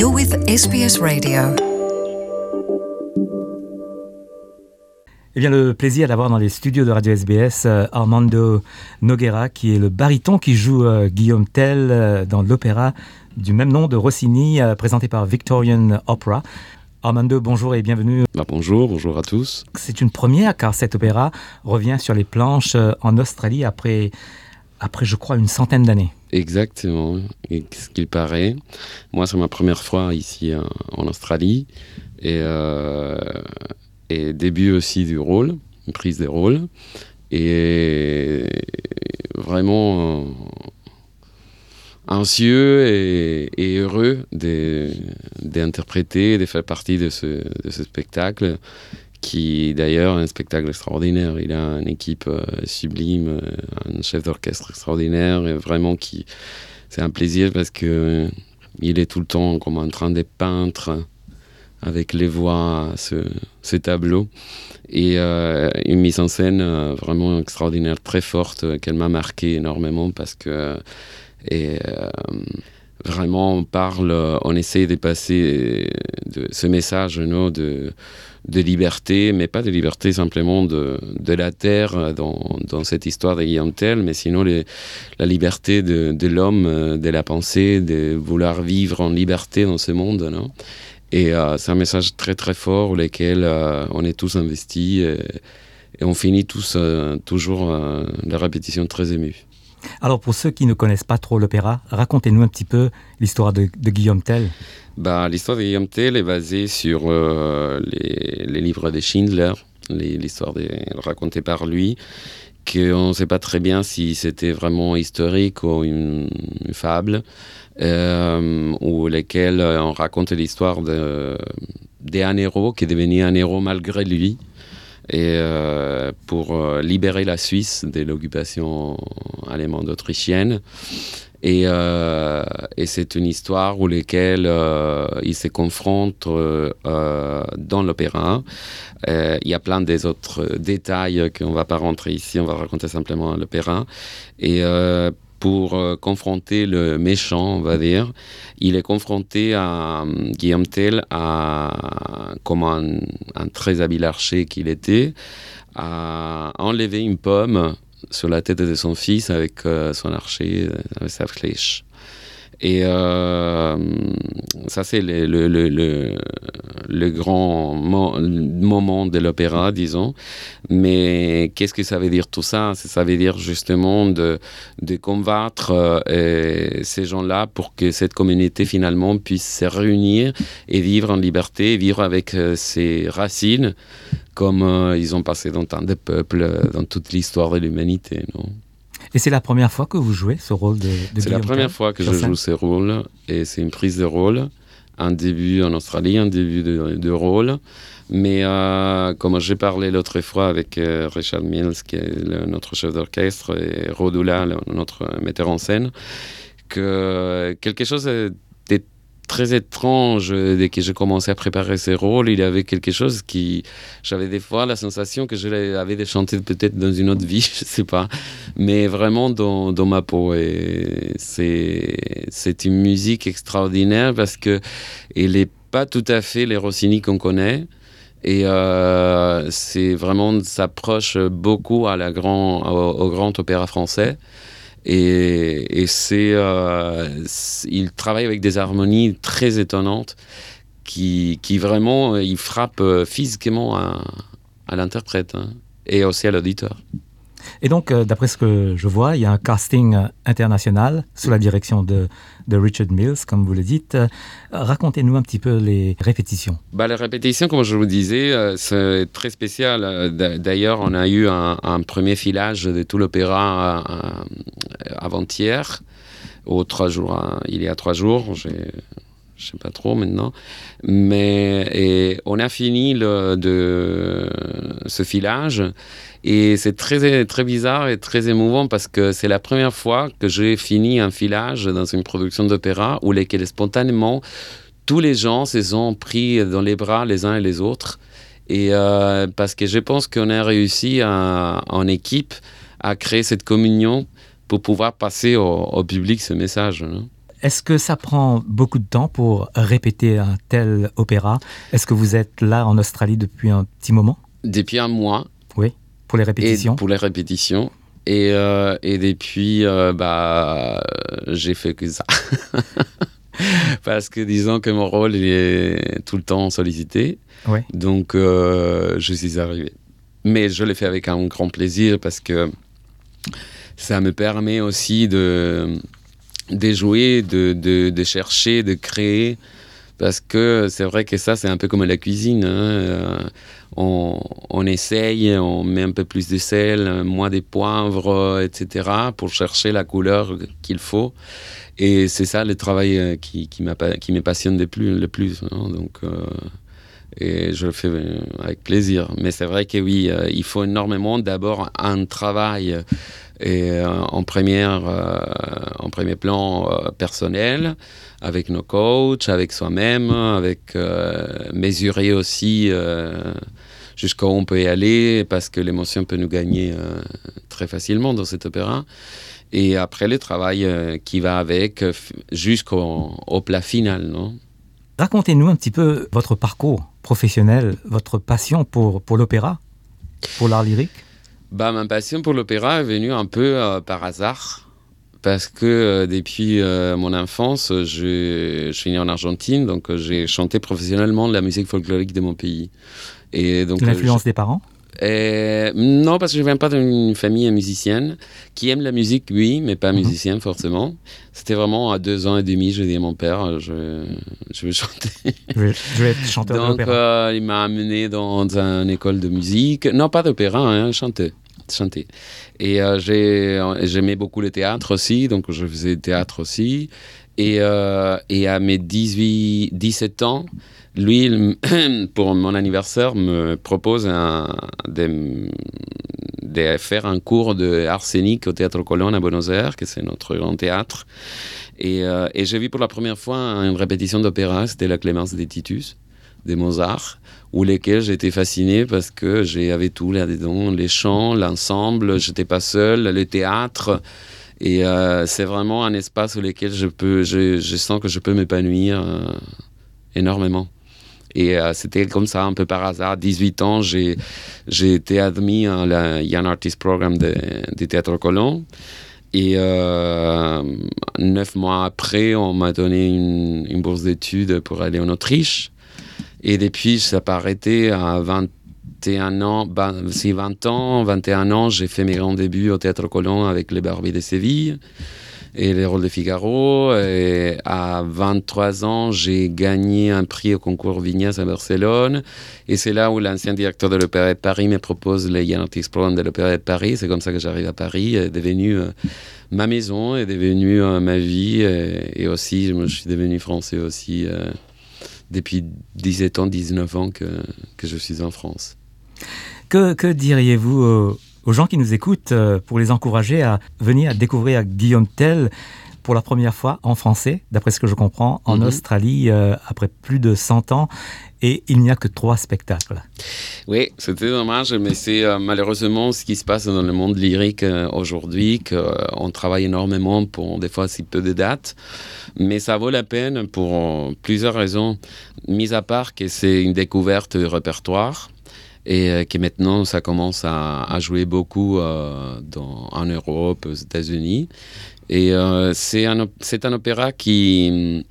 You're with SBS Radio. Eh bien, le plaisir d'avoir dans les studios de Radio SBS Armando Nogueira, qui est le baryton qui joue Guillaume Tell dans l'opéra du même nom de Rossini, présenté par Victorian Opera. Armando, bonjour et bienvenue. Bonjour à tous. C'est une première car cet opéra revient sur les planches en Australie après je crois, une centaine d'années. Exactement, et ce qu'il paraît. Moi, c'est ma première fois ici en Australie. Et début aussi du rôle, une prise de rôle. Et vraiment anxieux et heureux d'interpréter, de faire partie de ce spectacle, qui d'ailleurs est un spectacle extraordinaire. Il a une équipe sublime, un chef d'orchestre extraordinaire, et vraiment c'est un plaisir parce que il est tout le temps comme en train de peindre avec les voix ce tableau, et une mise en scène vraiment extraordinaire, très forte, qu'elle m'a marqué énormément parce que vraiment on essaie de passer ce message de liberté, mais pas de liberté simplement de la terre dans cette histoire de Guillaume Tell, mais sinon la liberté de l'homme, de la pensée, de vouloir vivre en liberté dans ce monde, non? Et c'est un message très très fort auquel on est tous investis, et on finit tous toujours la répétition très émus. Alors pour ceux qui ne connaissent pas trop l'opéra, racontez-nous un petit peu l'histoire de Guillaume Tell. L'histoire de Guillaume Tell est basée sur les livres de Schindler, l'histoire racontée par lui, qu'on ne sait pas très bien si c'était vraiment historique ou une fable, ou lesquels on raconte l'histoire d'un héros qui est devenu un héros malgré lui, et pour libérer la Suisse de l'occupation allemande autrichienne. Et c'est une histoire où lesquelles il se confronte dans l'opéra. Il y a plein des autres détails qu'on ne va pas rentrer ici, on va raconter simplement l'opéra. Et pour confronter le méchant, on va dire, il est confronté à Guillaume Tell, comme un très habile archer qu'il était, à enlever une pomme sur la tête de son fils avec son archer, avec sa flèche. Et ça, c'est le grand moment de l'opéra, disons. Mais qu'est-ce que ça veut dire tout ça? Ça veut dire justement de combattre ces gens-là pour que cette communauté finalement puisse se réunir et vivre en liberté, vivre avec ses racines, comme ils ont passé dans tant de peuples, dans toute l'histoire de l'humanité, non? Et c'est la première fois que vous jouez ce rôle de Guillaume Tell? C'est la première fois que je joue ce rôle, et c'est une prise de rôle, un début en Australie, un début de rôle. Mais comme j'ai parlé l'autre fois avec Richard Mills, qui est notre chef d'orchestre, et Rodula, notre metteur en scène, que quelque chose était très étrange dès que j'ai commencé à préparer ces rôles. Il y avait quelque chose j'avais des fois la sensation que je l'avais chanté peut-être dans une autre vie, je sais pas, mais vraiment dans ma peau. Et c'est une musique extraordinaire parce que elle est pas tout à fait les Rossini qu'on connaît. Et c'est vraiment, s'approche beaucoup au grand opéra français. Et il travaille avec des harmonies très étonnantes qui vraiment il frappe physiquement à l'interprète, hein, et aussi à l'auditeur. Et donc, d'après ce que je vois, il y a un casting international sous la direction de Richard Mills, comme vous le dites. Racontez-nous un petit peu les répétitions. Les répétitions, comme je vous disais, c'est très spécial. D'ailleurs, on a eu un premier filage de tout l'opéra avant-hier, il y a 3 jours. Je ne sais pas trop maintenant. Mais on a fini ce filage. Et c'est très, très bizarre et très émouvant parce que c'est la première fois que j'ai fini un filage dans une production d'opéra où spontanément, tous les gens se sont pris dans les bras les uns et les autres. Et parce que je pense qu'on a réussi en équipe à créer cette communion pour pouvoir passer au public ce message, hein. Est-ce que ça prend beaucoup de temps pour répéter un tel opéra? Est-ce que vous êtes là en Australie depuis un petit moment? Depuis un mois. Oui, pour les répétitions. Et pour les répétitions. Et depuis, j'ai fait que ça. Parce que disons que mon rôle il est tout le temps sollicité. Oui. Donc, je suis arrivé. Mais je l'ai fait avec un grand plaisir parce que ça me permet aussi de jouer, de chercher, de créer. Parce que c'est vrai que ça, c'est un peu comme la cuisine. On essaye, on met un peu plus de sel, moins de poivre, etc. pour chercher la couleur qu'il faut. Et c'est ça le travail qui me passionne le plus. Hein, donc, et je le fais avec plaisir. Mais c'est vrai que oui, il faut énormément d'abord un travail en premier plan personnel, avec nos coachs, avec soi-même, avec mesurer aussi jusqu'où on peut y aller, parce que l'émotion peut nous gagner très facilement dans cet opéra. Et après, le travail qui va avec jusqu'au plat final, non? Racontez-nous un petit peu votre parcours professionnel, votre passion pour l'opéra, pour l'art lyrique. Ma passion pour l'opéra est venue un peu par hasard, parce que depuis mon enfance, je suis né en Argentine, donc j'ai chanté professionnellement la musique folklorique de mon pays. Et donc, l'influence des parents? Non, parce que je ne viens pas d'une famille musicienne qui aime la musique, oui, mais pas musicienne forcément. C'était vraiment à 2 ans et demi, je dis à mon père, je veux chanter. Je vais être chanteur d'opéra. Donc, il m'a amené dans une école de musique. Non, pas d'opéra, hein, chanter. Et j'aimais beaucoup le théâtre aussi, donc je faisais théâtre aussi. Et à mes 17 ans, lui, pour mon anniversaire, me propose de faire un cours d'art scénique au Théâtre Colón à Buenos Aires, que c'est notre grand théâtre. Et j'ai vu pour la première fois une répétition d'opéra, c'était la Clémence de Titus, de Mozart, où lesquels j'étais fasciné parce que j'avais tout là-dedans, les chants, l'ensemble, j'étais pas seul, le théâtre. Et c'est vraiment un espace où lequel je sens que je peux m'épanouir énormément. Et c'était comme ça, un peu par hasard. 18 ans, j'ai été admis à la Young Artist Program du Théâtre Colón. Et 9 mois après, on m'a donné une bourse d'études pour aller en Autriche. Et depuis, ça n'a pas arrêté. À 21 ans, 21 ans, j'ai fait mes grands débuts au Théâtre Colón avec les Barbies de Séville et les rôles de Figaro. Et à 23 ans, j'ai gagné un prix au concours Vignas à Barcelone. Et c'est là où l'ancien directeur de l'Opéra de Paris me propose le Young Artist Program de l'Opéra de Paris. C'est comme ça que j'arrive à Paris. C'est devenu ma maison, est devenu ma vie. Et aussi, je suis devenu français aussi depuis 17 ans, 19 ans que je suis en France. Que diriez-vous aux gens qui nous écoutent pour les encourager à venir découvrir Guillaume Tell pour la première fois en français, d'après ce que je comprends, en Australie, après plus de 100 ans, et il n'y a que 3 spectacles. Oui, c'était dommage, mais c'est malheureusement ce qui se passe dans le monde lyrique aujourd'hui, qu'on travaille énormément pour des fois si peu de dates, mais ça vaut la peine pour plusieurs raisons, mis à part que c'est une découverte de répertoire, et que maintenant ça commence à jouer beaucoup en Europe, aux États-Unis. Et c'est un opéra qui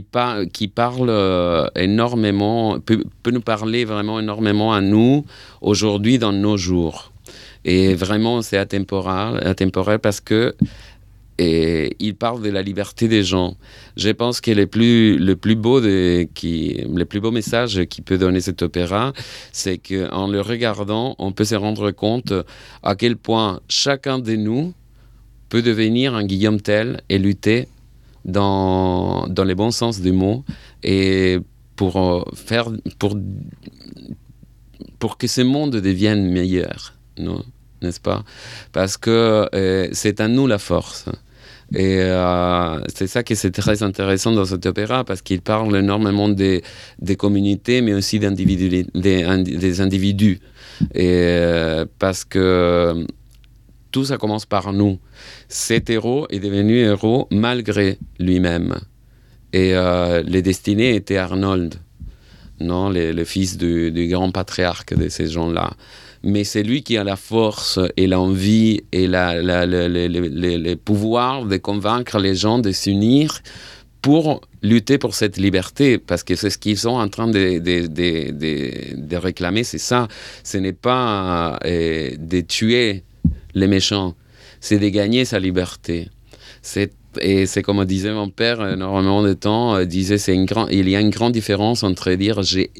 parle énormément, peut nous parler vraiment énormément à nous aujourd'hui dans nos jours. Et vraiment c'est atemporel parce que il parle de la liberté des gens. Je pense que le plus beau message qu'il peut donner cet opéra, c'est qu'en le regardant, on peut se rendre compte à quel point chacun de nous peut devenir un Guillaume Tell et lutter dans les bons sens du mot et pour que ce monde devienne meilleur, non, n'est-ce pas? Parce que c'est à nous la force. Et c'est ça qui est très intéressant dans cet opéra, parce qu'il parle énormément des communautés, mais aussi des individus. Et parce que tout ça commence par nous. Cet héros est devenu héros malgré lui-même. Et le destiné était Arnold, non, le fils du grand patriarche de ces gens-là. Mais c'est lui qui a la force et l'envie et le pouvoir de convaincre les gens de s'unir pour lutter pour cette liberté, parce que c'est ce qu'ils sont en train de réclamer, c'est ça. Ce n'est pas de tuer les méchants, c'est de gagner sa liberté. Et c'est comme disait mon père, énormément de temps, disait il y a une grande différence entre dire j'ai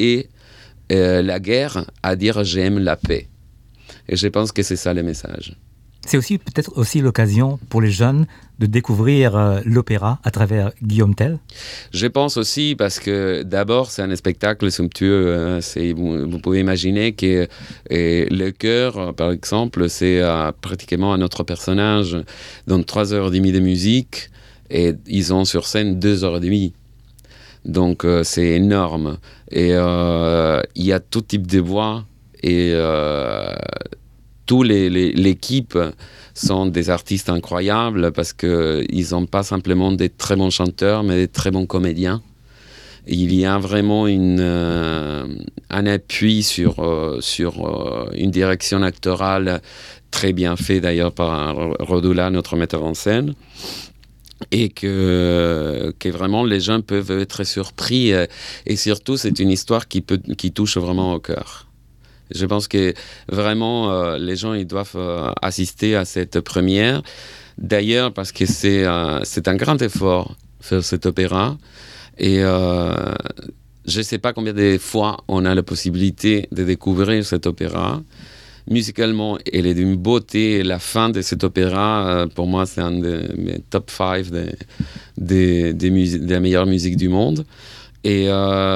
la guerre à dire j'aime la paix. Et je pense que c'est ça le message. C'est aussi peut-être aussi l'occasion pour les jeunes de découvrir l'opéra à travers Guillaume Tell. Je pense aussi parce que d'abord c'est un spectacle somptueux. Vous pouvez imaginer que le chœur, par exemple, c'est pratiquement un autre personnage. Donc 3h30 de musique et ils ont sur scène 2h30. Donc c'est énorme. Et il y a tout type de voix et toute l'équipe sont des artistes incroyables parce qu'ils n'ont pas simplement des très bons chanteurs, mais des très bons comédiens. Il y a vraiment un appui sur une direction actorale très bien faite d'ailleurs par Rodula, notre metteur en scène. Et que vraiment les gens peuvent être surpris. Et surtout, c'est une histoire qui touche vraiment au cœur. Je pense que vraiment, les gens ils doivent assister à cette première. D'ailleurs, parce que c'est un grand effort faire cet opéra. Et je ne sais pas combien de fois on a la possibilité de découvrir cet opéra. Musicalement, elle est d'une beauté. La fin de cet opéra, pour moi, c'est un de mes top 5 de la meilleure musique du monde. Et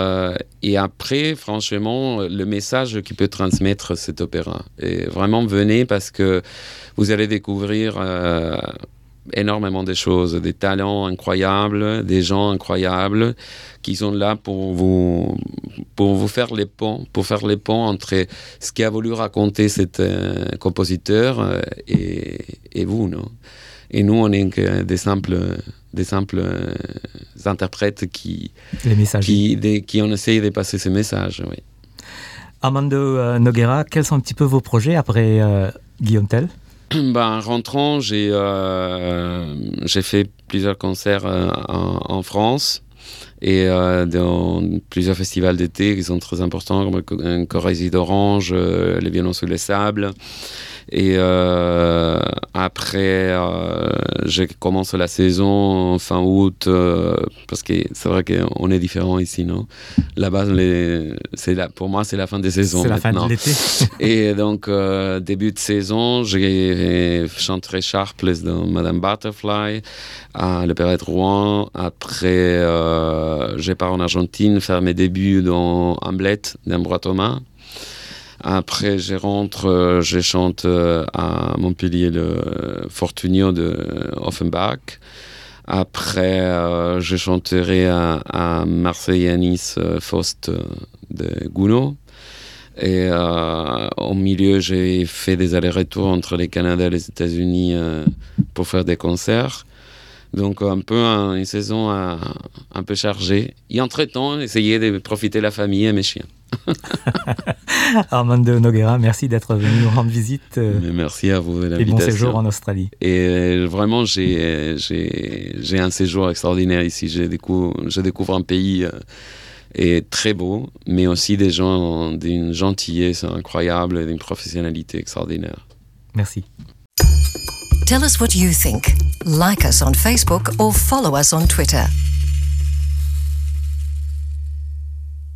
après, franchement, le message qui peut transmettre cet opéra. Et vraiment, venez parce que vous allez découvrir énormément de choses, des talents incroyables, des gens incroyables qui sont là pour vous faire les ponts, entre ce qu'a voulu raconter cet compositeur et vous, non? Et nous, on est que des simples interprètes qui on essaye de passer ce message. Oui. Armando Nogueira, quels sont un petit peu vos projets après Guillaume Tell? En rentrant, j'ai fait plusieurs concerts en France et dans plusieurs festivals d'été qui sont très importants, comme Corésie d'Orange, Les Violons sous les sables. Et après, je commence la saison fin août, parce que c'est vrai qu'on est différents ici, non? Là-bas, pour moi, c'est la fin des saisons. C'est la maintenant. fin de l'été. Et donc, début de saison, j'ai chanté Sharpless dans Madame Butterfly, à l'Opérette Rouen. Après, je pars en Argentine faire mes débuts dans Hamlet d'Ambroise Thomas. Après, je rentre, je chante à Montpellier le Fortunio de Offenbach. Après, je chanterai à Marseille et à Nice Faust de Gounod. Et au milieu, j'ai fait des allers-retours entre le Canada et les États-Unis pour faire des concerts. Donc un peu une saison un peu chargée. Et entre-temps, essayer de profiter de la famille et mes chiens. Armando Nogueira, merci d'être venu nous rendre visite. Merci à vous de l'invitation. Et bon séjour en Australie. Et vraiment, j'ai un séjour extraordinaire ici. Je découvre un pays très beau, mais aussi des gens d'une gentillesse incroyable et d'une professionnalité extraordinaire. Merci. Tell us what you think. Like us on Facebook or follow us on Twitter.